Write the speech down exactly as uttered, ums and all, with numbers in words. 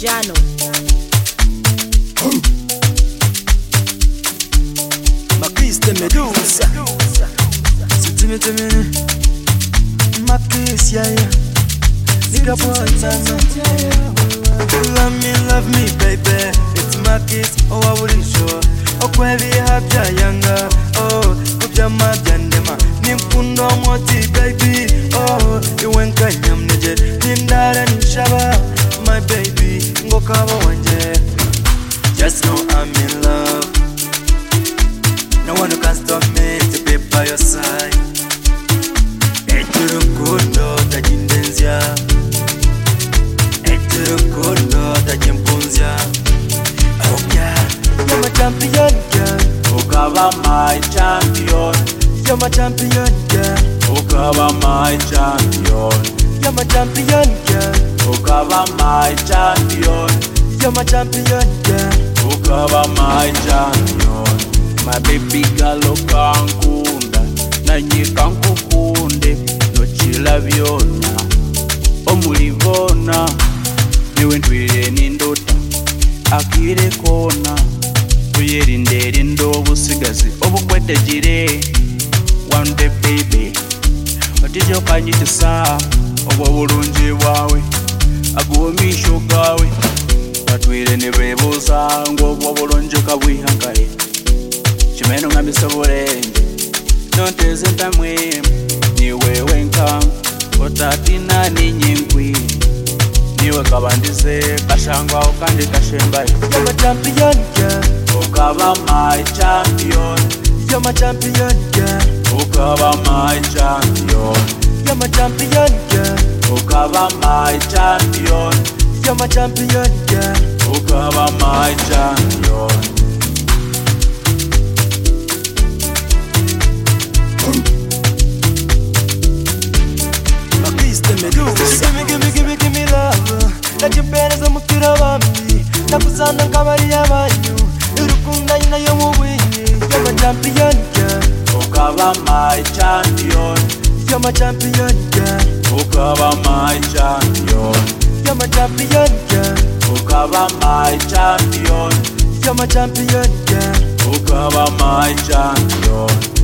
Jano. Makis de Medusa. Sitimi timi. Makis yeah yeah. Nigga boy mama. Love me, love me, baby. It's Makis. Oh I wouldn't show. Oh kwevi habya yanga. Oh kubya mabya ndema. Nimkundo moti baby. Oh iwenka nyamneje. Nindara nishaba. My baby ngokaba wanje. Just know I'm in love. No one can stop me to be by your side. Eturukundo tajindenzia. Eturukundo tajimpunzia. Oh yeah, you're my champion girl. Ukaba my champion. You're my champion girl. Ukaba my champion. You're my champion girl. Ukaba my champion. You're my champion girl. Ukaba my champion. My baby girl okankunda nanye kankukunde nochila byonna omulivona niwe ntwire nindota akire kona tuyerinde erindo obusigazi obukwetegire one day baby otijjo kanyitisa obwo bulungi bwawe agumisho gawe batwire ne bebuza ng'obwo bulungi kabwihangaye Chimeno ngambisa burenge Nonteze ntamwe Niwe wenka Otatina ni nyinkwi Niwe kabandize Kashangwa ukandi kashembaye You're my champion girl. Ukaba my champion. You're my champion girl. Ukaba my champion. You're my champion girl. Ukaba my champion. You're my champion girl. Ukaba my champion. Makis de Medusa. Gimme, gimme, gimme, gimme love. Najipereza mupira wambi. Nakuzana nkabari y'abanyu. Irukunda nyina yo mu bwinyi. You're my champion girl. Ukaba my champion. You're my champion girl. Ukaba my champion. You're my champion girl. Ukaba my champion. You're my champion girl. Ukaba my champion.